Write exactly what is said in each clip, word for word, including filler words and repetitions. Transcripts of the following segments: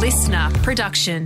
listener production.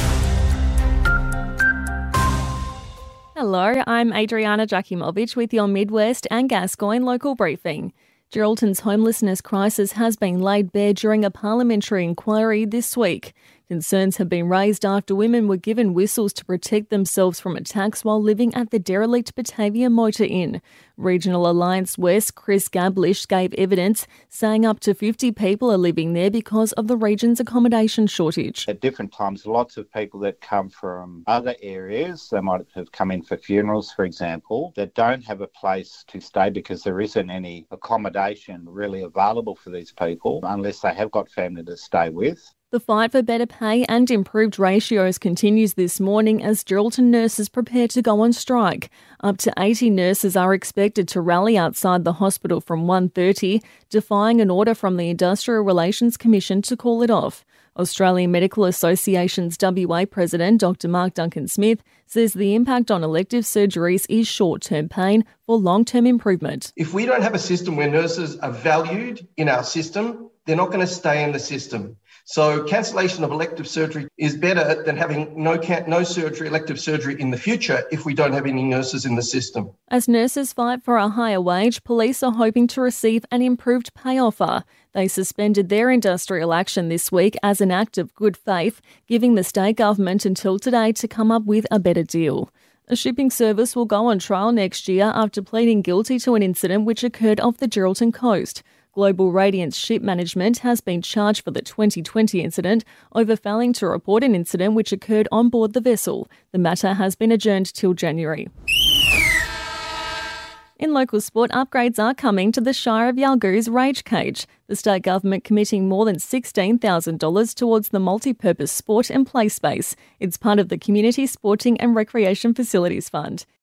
Hello, I'm Adriana Jakimovic with your Midwest and Gascoyne local briefing. Geraldton's homelessness crisis has been laid bare during a parliamentary inquiry this week. Concerns have been raised after women were given whistles to protect themselves from attacks while living at the derelict Batavia Motor Inn. Regional Alliance West Chris Gablish gave evidence, saying up to fifty people are living there because of the region's accommodation shortage. At different times, lots of people that come from other areas, they might have come in for funerals, for example, that don't have a place to stay because there isn't any accommodation really available for these people unless they have got family to stay with. The fight for better pay and improved ratios continues this morning as Geraldton nurses prepare to go on strike. Up to eighty nurses are expected to rally outside the hospital from one thirty, defying an order from the Industrial Relations Commission to call it off. Australian Medical Association's W A President Doctor Mark Duncan-Smith says the impact on elective surgeries is short-term pain for long-term improvement. If we don't have a system where nurses are valued in our system, they're not going to stay in the system. So cancellation of elective surgery is better than having no can- no surgery, elective surgery in the future if we don't have any nurses in the system. As nurses fight for a higher wage, police are hoping to receive an improved pay offer. They suspended their industrial action this week as an act of good faith, giving the state government until today to come up with a better deal. A shipping service will go on trial next year after pleading guilty to an incident which occurred off the Geraldton coast. Global Radiance Ship Management has been charged for the twenty twenty incident over failing to report an incident which occurred on board the vessel. The matter has been adjourned till January. In local sport, upgrades are coming to the Shire of Yalgoo's Rage Cage, the state government committing more than sixteen thousand dollars towards the multi-purpose sport and play space. It's part of the Community Sporting and Recreation Facilities Fund.